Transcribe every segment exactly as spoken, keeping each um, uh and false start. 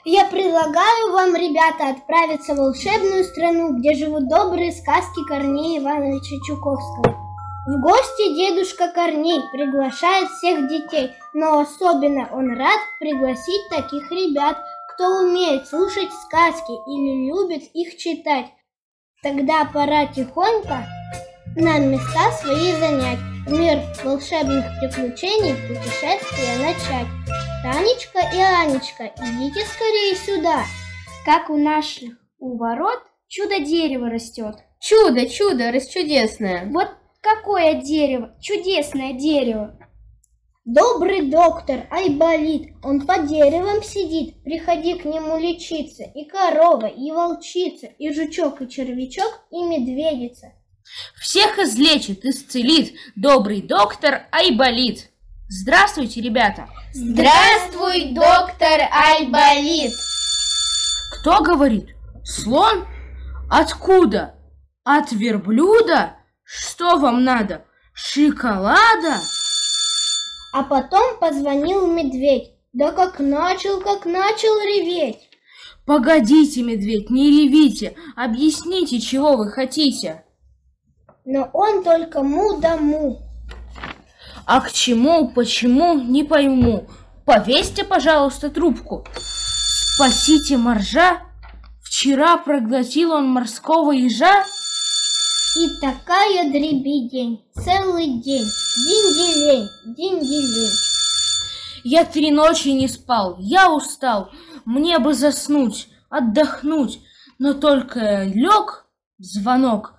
Я предлагаю вам, ребята, отправиться в волшебную страну, где живут добрые сказки Корнея Ивановича Чуковского. В гости дедушка Корней приглашает всех детей, но особенно он рад пригласить таких ребят, кто умеет слушать сказки или любит их читать. Тогда пора тихонько нам места свои занять, в мир волшебных приключений путешествия начать. Танечка и Анечка, идите скорее сюда. Как у наших у ворот чудо-дерево растет. Чудо, чудо, расчудесное. Вот какое дерево, чудесное дерево. Добрый доктор Айболит, он под деревом сидит. Приходи к нему лечиться. И корова, и волчица, и жучок, и червячок, и медведица. Всех излечит, исцелит добрый доктор Айболит. Здравствуйте, ребята! Здравствуй, доктор Айболит! Кто говорит? Слон? Откуда? От верблюда? Что вам надо? Шоколада? А потом позвонил медведь. Да как начал, как начал реветь. Погодите, медведь, не ревите. Объясните, чего вы хотите. Но он только му да му. А к чему, почему, не пойму. Повесьте, пожалуйста, трубку. Спасите моржа. Вчера проглотил он морского ежа. И такая дребедень, целый день, динь-делень, динь-делень. Я три ночи не спал, я устал, мне бы заснуть, отдохнуть, но только лег звонок.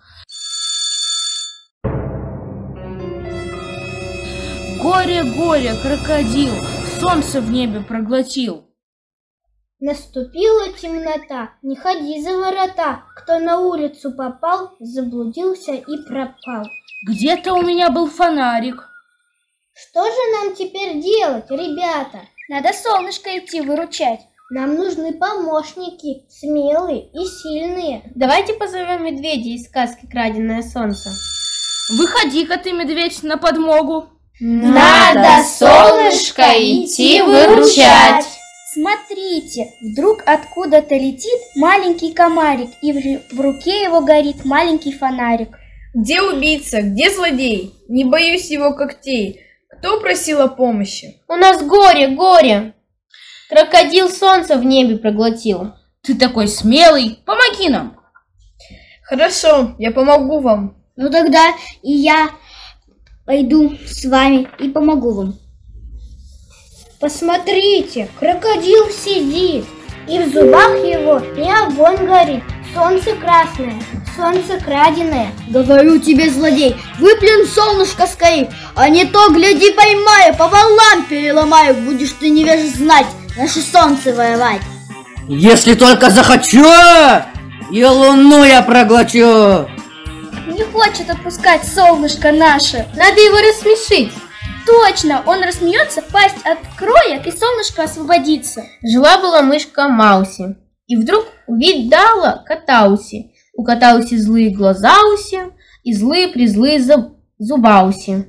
Горе, горе, крокодил, солнце в небе проглотил. Наступила темнота, не ходи за ворота. Кто на улицу попал, заблудился и пропал. Где-то у меня был фонарик. Что же нам теперь делать, ребята? Надо солнышко идти выручать. Нам нужны помощники, смелые и сильные. Давайте позовем медведя из сказки «Краденое солнце». Выходи-ка ты, медведь, на подмогу. Надо солнышко идти выручать. Смотрите, вдруг откуда-то летит маленький комарик, и в руке его горит маленький фонарик. Где убийца? Где злодей? Не боюсь его когтей. Кто просил о помощи? У нас горе, горе. Крокодил солнце в небе проглотил. Ты такой смелый, помоги нам. Хорошо, я помогу вам. Ну тогда и я пойду с вами и помогу вам. Посмотрите, крокодил сидит, и в зубах его не огонь горит, солнце красное, солнце краденое. Говорю тебе, злодей, выплюнь солнышко скорей, а не то, гляди, поймаю, по волнам переломаю, будешь ты невеж знать, наше солнце воевать. Если только захочу, и луну я проглочу. Не хочет отпускать солнышко наше. Надо его рассмешить. Точно, он рассмеется, пасть откроет и солнышко освободится. Жила-была мышка Мауси, и вдруг увидала кота Уси. У кота Уси злые глаза Уси, и злые-призлые зуб... зуба Уси.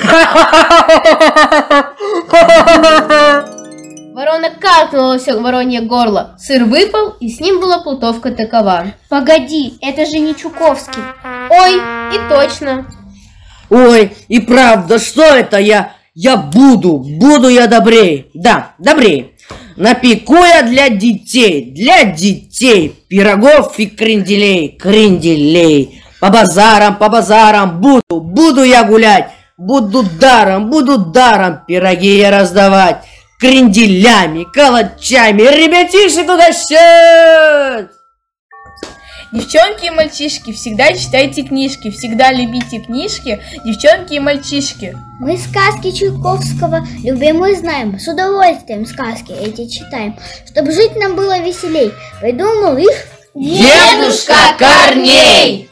Ворона каркнула все воронье горло, сыр выпал, и с ним была плутовка такова. Погоди, это же не Чуковский. Ой, и точно. Ой, и правда, что это я? Я буду, буду я добрей. Да, добрей. Напеку я для детей, для детей пирогов и кренделей, кренделей. По базарам, по базарам буду, буду я гулять. Буду даром, буду даром пироги я раздавать. Кренделями, калачами, ребятишек угощать. Девчонки и мальчишки, всегда читайте книжки, всегда любите книжки, девчонки и мальчишки. Мы сказки Чуковского любим и знаем, с удовольствием сказки эти читаем, чтобы жить нам было веселей. Придумал их Дедушка Корней!